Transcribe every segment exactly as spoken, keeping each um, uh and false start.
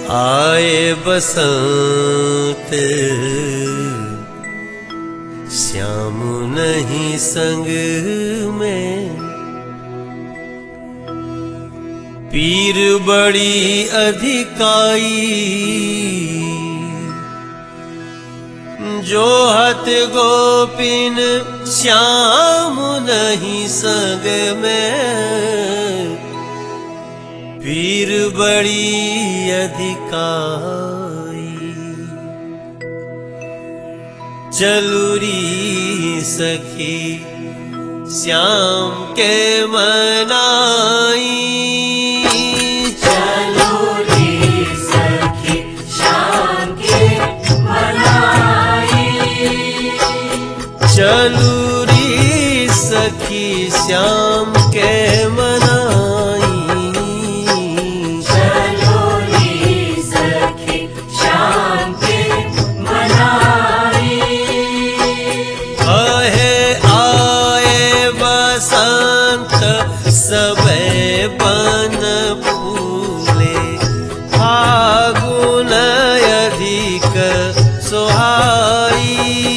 आए बसंत श्याम नहीं संग में, पीर बड़ी अधिकाई जो हत गोपिन श्याम नहीं संग में, पीर बड़ी अधिकाई। चलुरी सखी श्याम के मनाई, चलुरी सखी श्याम के मनाई, चलुरी सखी श्याम के मनाई, चलुरी सखी श्याम के मनाई। अहे आए बसंत सबे बन फूले, फागुन अधिक सोहाई।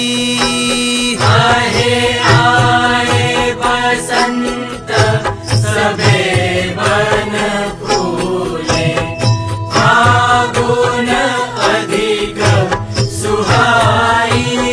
आहे आए बसंत सबे बन फूले, फागुन अधिक सुहाई।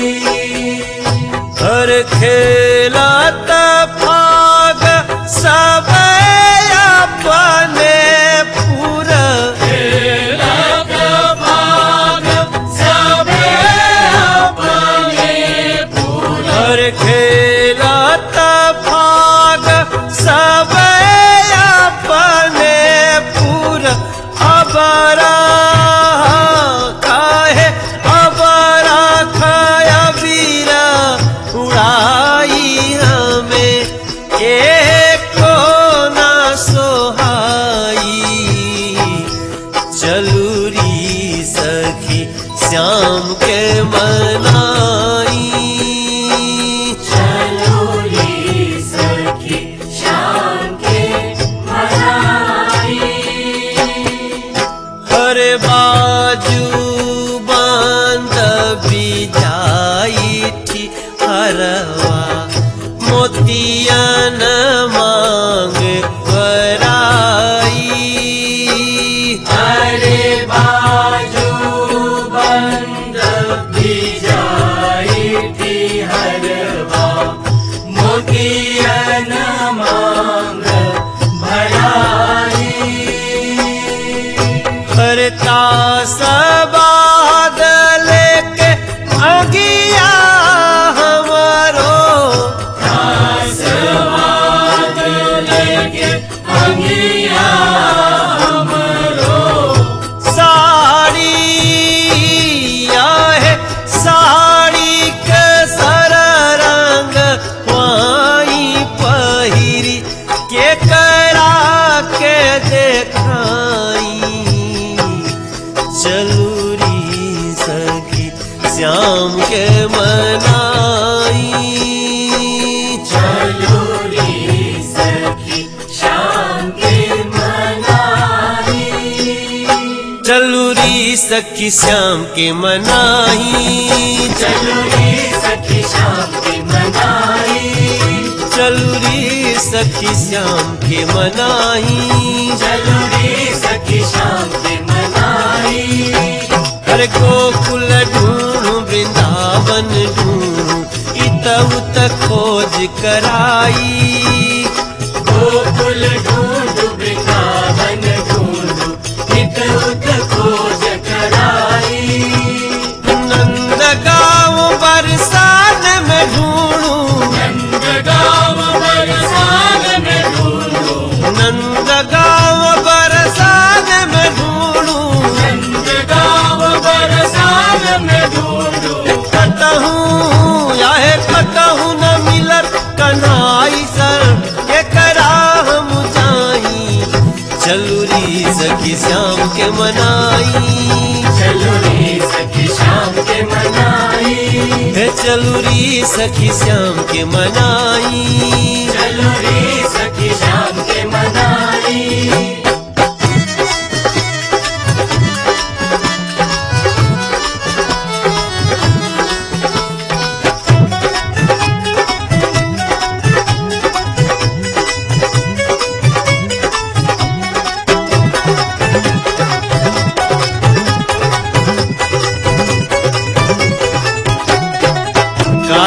हर खेलत फाग सब अपने पूरा, खेलत फाग सबे अपने पूरा, हर खेलत फाग सब अपने पूरा। अबरा खाए अबरा खाया बीरा उड़ाई हमें, एको ना सोहाई। चलुरी सखी श्याम के मनाई, चलुरी सखी श्याम के मनाई। हर बाजू बांध बिजाई थी हरवा, मोतियन मांग कराई। हरे बाजू बंद बिजाई थी हरवा, मोतियन मांग भराई। हरता सबादल के अगिया हमारो, आसवाद लेके अंगिया हमरो, साड़ी आहे साड़ी के सर रंग वाई पहिरी, के करा के देखाई। चलुरी सखी श्याम के मनाई, चलुरी सखी श्याम के मनाई। चलुरी सखी श्याम के मनाई, चलुरी सखी श्याम के मनाई, चलुरी सखी श्याम के मनाई। चलुरी सखी श्याम के मनाई। हर गोकुल ढूंढू वृंदावन ढूंढू, इत उत खोज कराई। गोकुल ढूंढ वृंदावन ढूंढ, इत उत खोज कराई। नंद गाँव बरसात में ढूंढू, नंद गाँव बरसात में ढूंढू, नंद गाँव बरसात में ढूंढू, नंद गाँव बरसात में ढूंढू। कतहूँ याहे कतहूँ न मिलत कन्हाई सर, के करा हम जाई। चलुरी सखी श्याम के मनाई, चलुरी सखी श्याम के मनाई, हे चलुरी सखी श्याम के मनाई। चलुरी सखी श्याम के मनाई।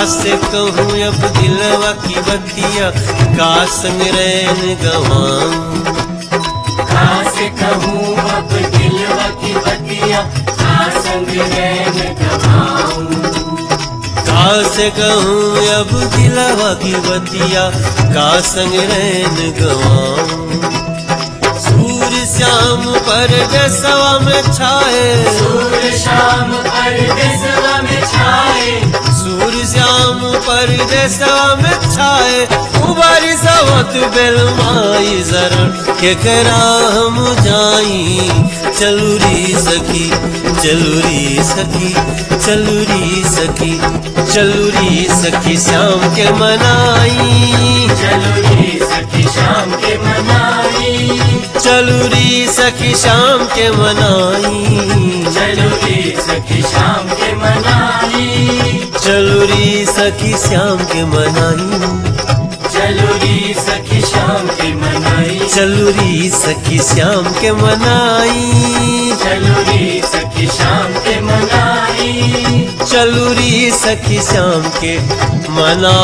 से कहूँ अब दिलवा की बतिया, का संग रैन गवाऊं। का से कहूँ अब दिलवा की बतिया, का संग रैन गवाऊं। का से कहूँ अब दिलवा की बतिया, का संग रैन गवाऊं। सूर्य श्याम परदेसवा में छाए, सूर्य शाम परदेसवा में छाए, सूर्य श्याम परदेसवा में छाए। उबारी सवत बेलमाई जरण केकरा हम जाई। चलू री सखी चलू री सखी चलू री सखी चलू री सखी श्याम के मनाई। चलो रे सखी शाम के मनाई, चलू री सखी श्याम के मनाई। चलो रे सखी शाम के मनाई, चलू री सखी श्याम के मनाई। चलो रे सखी शाम के मनाई, चलू री सखी श्याम के मनाई। चलो रे सखी शाम के मनाई, चलू री सखी श्याम के मना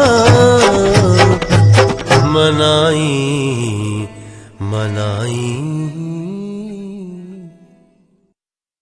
मनाई मनाई।